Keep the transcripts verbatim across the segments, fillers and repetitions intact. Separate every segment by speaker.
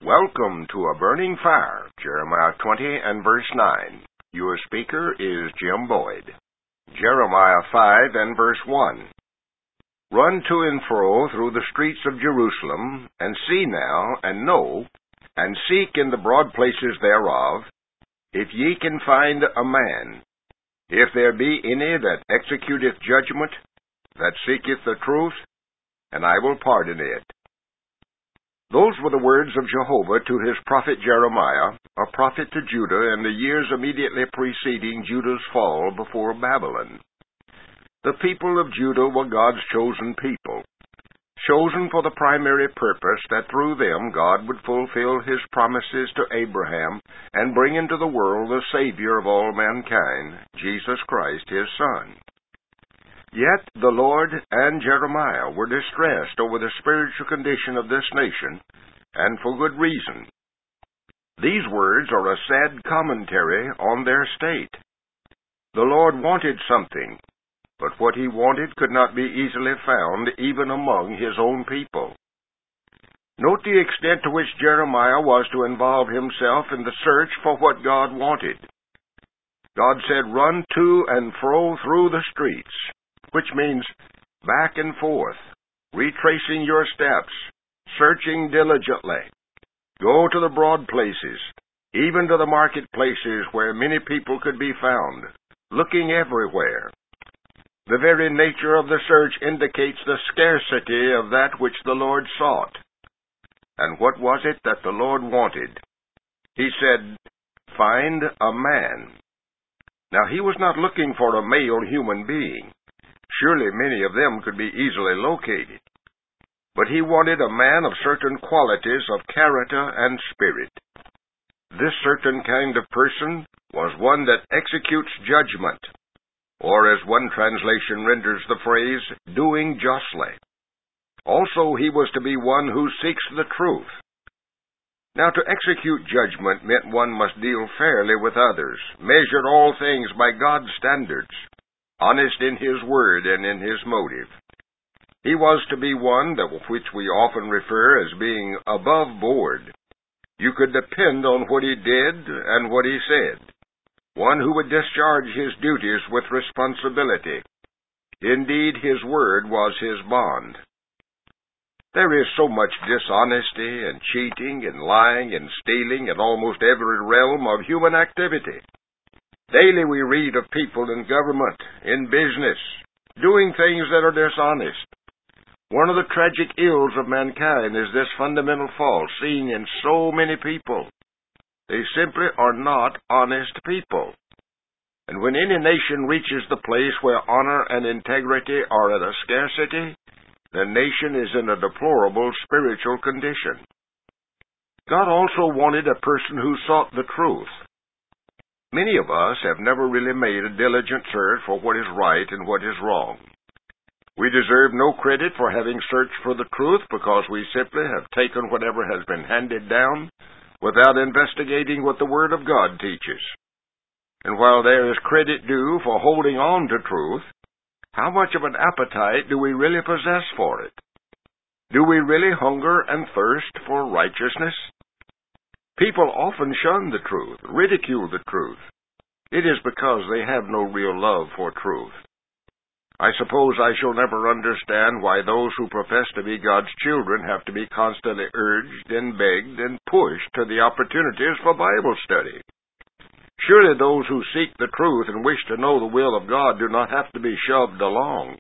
Speaker 1: Welcome to A Burning Fire, Jeremiah twenty and verse nine. Your speaker is Jim Boyd. Jeremiah five and verse one. Run to and fro through the streets of Jerusalem, and see now, and know, and seek in the broad places thereof, if ye can find a man, if there be any that executeth judgment, that seeketh the truth, and I will pardon it. Those were the words of Jehovah to his prophet Jeremiah, a prophet to Judah in the years immediately preceding Judah's fall before Babylon. The people of Judah were God's chosen people, chosen for the primary purpose that through them God would fulfill his promises to Abraham and bring into the world the Savior of all mankind, Jesus Christ, his Son. Yet the Lord and Jeremiah were distressed over the spiritual condition of this nation, and for good reason. These words are a sad commentary on their state. The Lord wanted something, but what he wanted could not be easily found even among his own people. Note the extent to which Jeremiah was to involve himself in the search for what God wanted. God said, "Run to and fro through the streets," which means back and forth, retracing your steps, searching diligently. Go to the broad places, even to the marketplaces where many people could be found, looking everywhere. The very nature of the search indicates the scarcity of that which the Lord sought. And what was it that the Lord wanted? He said, "Find a man." Now, he was not looking for a male human being. Surely many of them could be easily located. But he wanted a man of certain qualities of character and spirit. This certain kind of person was one that executes judgment, or as one translation renders the phrase, doing justly. Also, he was to be one who seeks the truth. Now, to execute judgment meant one must deal fairly with others, measure all things by God's standards, honest in his word and in his motive. He was to be one that which we often refer as being above board. You could depend on what he did and what he said. One who would discharge his duties with responsibility. Indeed, his word was his bond. There is so much dishonesty and cheating and lying and stealing in almost every realm of human activity. Daily we read of people in government, in business, doing things that are dishonest. One of the tragic ills of mankind is this fundamental fault seen in so many people. They simply are not honest people. And when any nation reaches the place where honor and integrity are at a scarcity, the nation is in a deplorable spiritual condition. God also wanted a person who sought the truth. Many of us have never really made a diligent search for what is right and what is wrong. We deserve no credit for having searched for the truth because we simply have taken whatever has been handed down without investigating what the Word of God teaches. And while there is credit due for holding on to truth, how much of an appetite do we really possess for it? Do we really hunger and thirst for righteousness? People often shun the truth, ridicule the truth. It is because they have no real love for truth. I suppose I shall never understand why those who profess to be God's children have to be constantly urged and begged and pushed to the opportunities for Bible study. Surely those who seek the truth and wish to know the will of God do not have to be shoved along.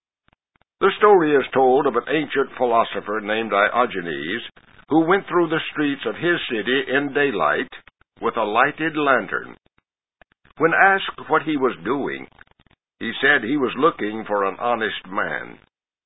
Speaker 1: The story is told of an ancient philosopher named Diogenes, who went through the streets of his city in daylight with a lighted lantern. When asked what he was doing, he said he was looking for an honest man.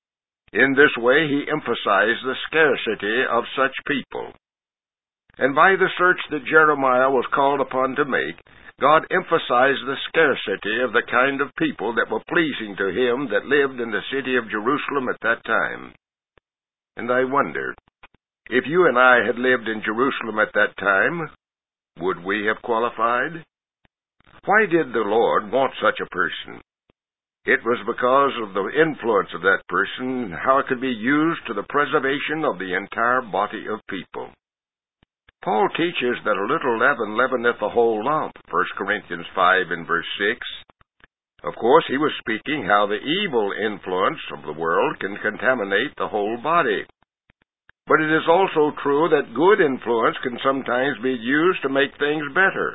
Speaker 1: In this way, he emphasized the scarcity of such people. And by the search that Jeremiah was called upon to make, God emphasized the scarcity of the kind of people that were pleasing to him that lived in the city of Jerusalem at that time. And I wonder, if you and I had lived in Jerusalem at that time, would we have qualified? Why did the Lord want such a person? It was because of the influence of that person and how it could be used to the preservation of the entire body of people. Paul teaches that a little leaven leaveneth the whole lump, First Corinthians five and verse six. Of course, he was speaking how the evil influence of the world can contaminate the whole body. But it is also true that good influence can sometimes be used to make things better.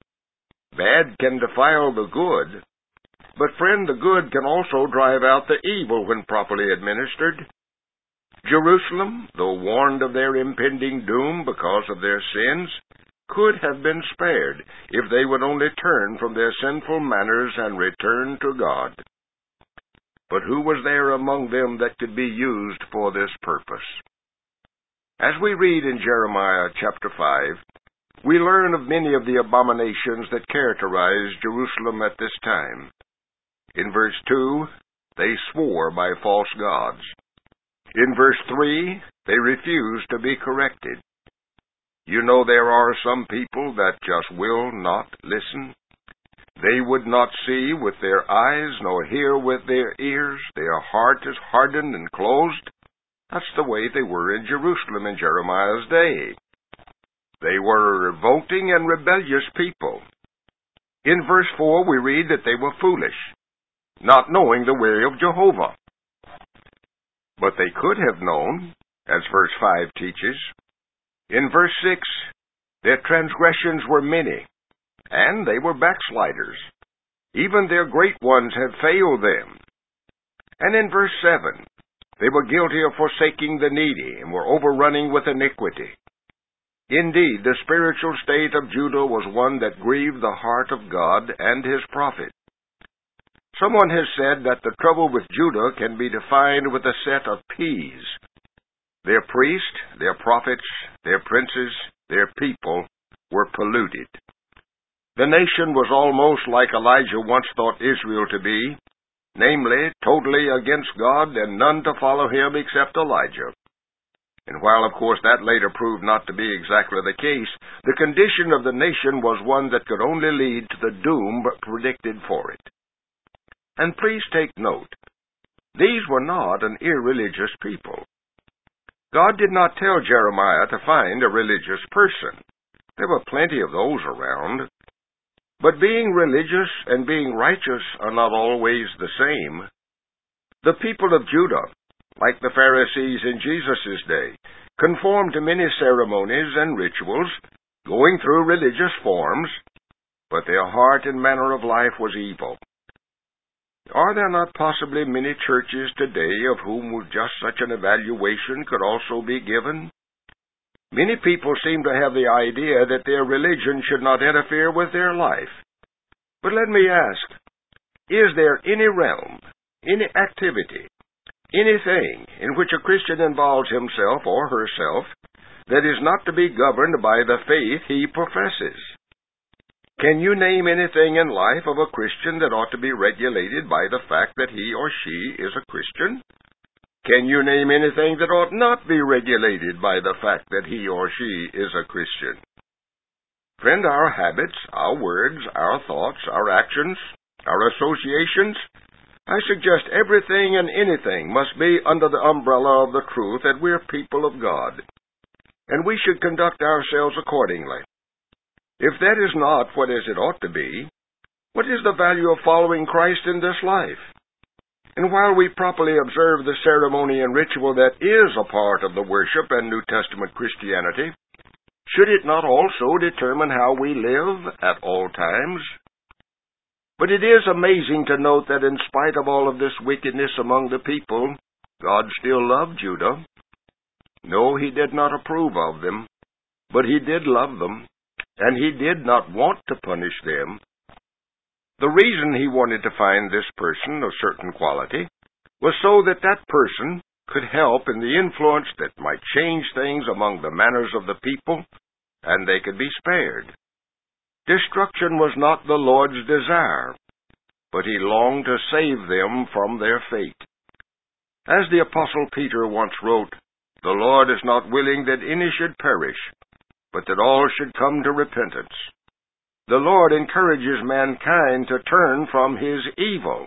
Speaker 1: Bad can defile the good, but friend, the good can also drive out the evil when properly administered. Jerusalem, though warned of their impending doom because of their sins, could have been spared if they would only turn from their sinful manners and return to God. But who was there among them that could be used for this purpose? As we read in Jeremiah chapter five, we learn of many of the abominations that characterized Jerusalem at this time. In verse two, they swore by false gods. In verse three, they refused to be corrected. You know there are some people that just will not listen. They would not see with their eyes, nor hear with their ears. Their heart is hardened and closed. That's the way they were in Jerusalem in Jeremiah's day. They were a revolting and rebellious people. In verse four we read that they were foolish, not knowing the way of Jehovah. But they could have known, as verse five teaches. In verse six, their transgressions were many, and they were backsliders. Even their great ones had failed them. And in verse seven, they were guilty of forsaking the needy, and were overrunning with iniquity. Indeed, the spiritual state of Judah was one that grieved the heart of God and his prophet. Someone has said that the trouble with Judah can be defined with a set of P's. Their priests, their prophets, their princes, their people were polluted. The nation was almost like Elijah once thought Israel to be, namely, totally against God and none to follow him except Elijah. And while, of course, that later proved not to be exactly the case, the condition of the nation was one that could only lead to the doom predicted for it. And please take note, these were not an irreligious people. God did not tell Jeremiah to find a religious person. There were plenty of those around. But being religious and being righteous are not always the same. The people of Judah, like the Pharisees in Jesus' day, conformed to many ceremonies and rituals, going through religious forms, but their heart and manner of life was evil. Are there not possibly many churches today of whom just such an evaluation could also be given? Many people seem to have the idea that their religion should not interfere with their life. But let me ask, is there any realm, any activity, anything in which a Christian involves himself or herself that is not to be governed by the faith he professes? Can you name anything in life of a Christian that ought to be regulated by the fact that he or she is a Christian? Can you name anything that ought not be regulated by the fact that he or she is a Christian? Friend, our habits, our words, our thoughts, our actions, our associations, I suggest everything and anything must be under the umbrella of the truth that we're people of God, and we should conduct ourselves accordingly. If that is not what as it ought to be, what is the value of following Christ in this life? And while we properly observe the ceremony and ritual that is a part of the worship and New Testament Christianity, should it not also determine how we live at all times? But it is amazing to note that in spite of all of this wickedness among the people, God still loved Judah. No, he did not approve of them, but he did love them. And he did not want to punish them. The reason he wanted to find this person of certain quality was so that that person could help in the influence that might change things among the manners of the people, and they could be spared. Destruction was not the Lord's desire, but he longed to save them from their fate. As the Apostle Peter once wrote, "The Lord is not willing that any should perish, but that all should come to repentance." The Lord encourages mankind to turn from his evil.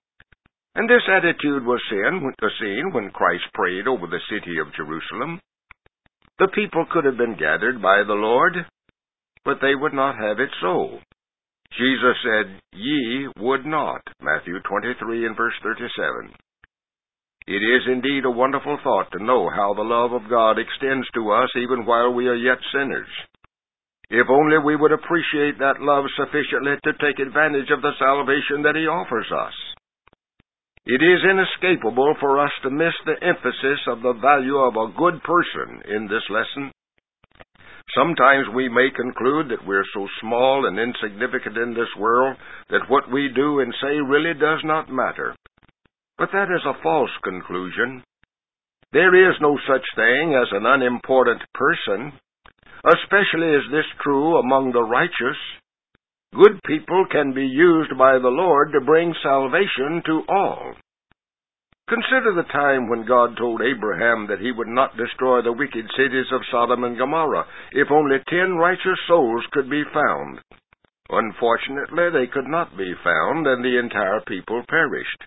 Speaker 1: And this attitude was seen when Christ prayed over the city of Jerusalem. The people could have been gathered by the Lord, but they would not have it so. Jesus said, "Ye would not," Matthew twenty-three and verse thirty-seven. It is indeed a wonderful thought to know how the love of God extends to us even while we are yet sinners. If only we would appreciate that love sufficiently to take advantage of the salvation that He offers us. It is inescapable for us to miss the emphasis of the value of a good person in this lesson. Sometimes we may conclude that we're so small and insignificant in this world that what we do and say really does not matter. But that is a false conclusion. There is no such thing as an unimportant person. Especially is this true among the righteous. Good people can be used by the Lord to bring salvation to all. Consider the time when God told Abraham that He would not destroy the wicked cities of Sodom and Gomorrah if only ten righteous souls could be found. Unfortunately, they could not be found, and the entire people perished.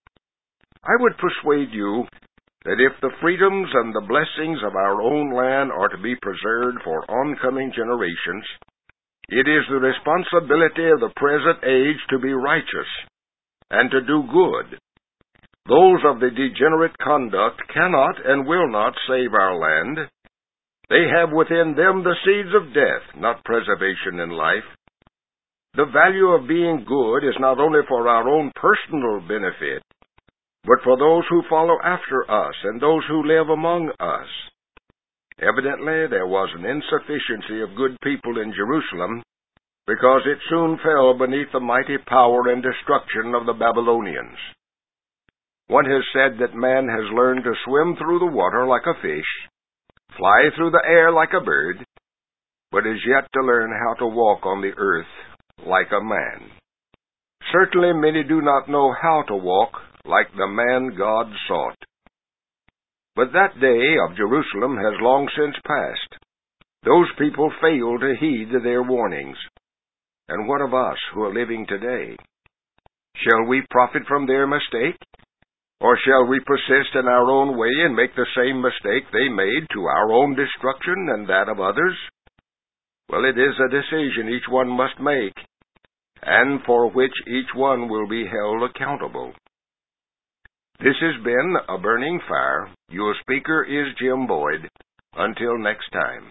Speaker 1: I would persuade you that if the freedoms and the blessings of our own land are to be preserved for oncoming generations, it is the responsibility of the present age to be righteous and to do good. Those of the degenerate conduct cannot and will not save our land. They have within them the seeds of death, not preservation in life. The value of being good is not only for our own personal benefit, but for those who follow after us and those who live among us. Evidently, there was an insufficiency of good people in Jerusalem, because it soon fell beneath the mighty power and destruction of the Babylonians. One has said that man has learned to swim through the water like a fish, fly through the air like a bird, but is yet to learn how to walk on the earth like a man. Certainly many do not know how to walk like the man God sought. But that day of Jerusalem has long since passed. Those people failed to heed their warnings. And what of us who are living today? Shall we profit from their mistake? Or shall we persist in our own way and make the same mistake they made to our own destruction and that of others? Well, it is a decision each one must make, and for which each one will be held accountable. This has been A Burning Fire. Your speaker is Jim Boyd. Until next time.